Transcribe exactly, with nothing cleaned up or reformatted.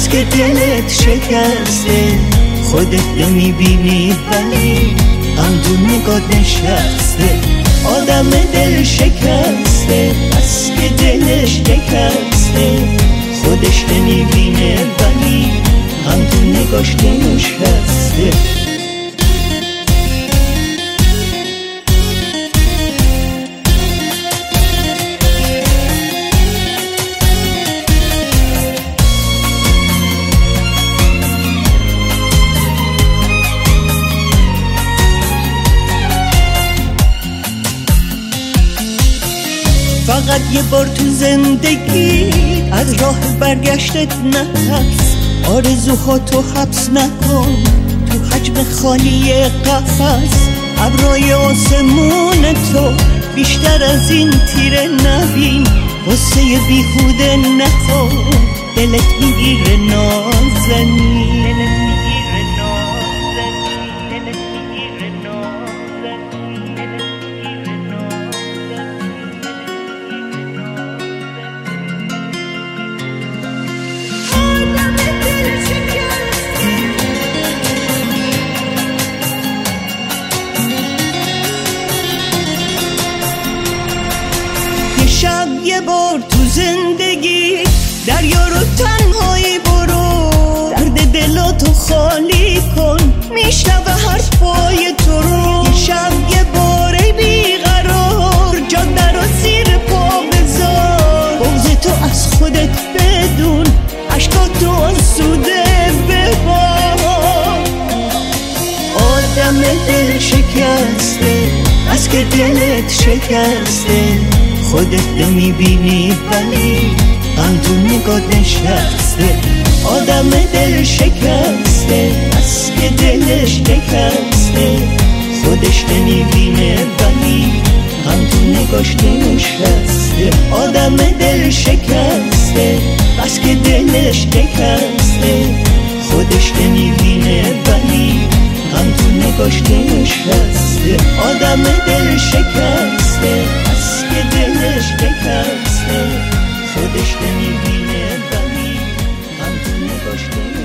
بس که دلت شکسته، خودت نمیبینی ولی هم تو نگات نشسته. آدم دل شکسته، بس که دلش شکسته، خودش نمیبینه ولی هم تو نگاش نشسته. فقط یه بار تو زندگی از راه برگشتت نترس، آرزوهاتو حبس نکن تو حجم خالی قفس. ابرای آسمون تو بیشتر از این تیره نبین، واسه بیهوده نخور دلت میگیره نازنین. شب یه بار تو زندگی دریا رو تنهایی برو، درد دلاتو خالی کن میشنوه حرفای تو رو. یه شب یه بار ای بیقرار جاده رو زیر پا بذار، بغض تو از خودت بدون عشقاتو آسوده ببار. آدم دل شکسته، بس که دلت شکسته، خودت نمیبینی ولی هم تو نگات نشسته. آدم دل شکسته، بس که دلش شکسته، خودش نمیبینه ولی هم تو نگاش نشسته. آدم دل شکسته، بس که دلش شکسته، خودش نمیبینه ولی هم تو نگاش نشسته. آدم دل شکسته، بس که دلش شکسته، خودش نمیبینه ولی هم تو نگاش نشسته.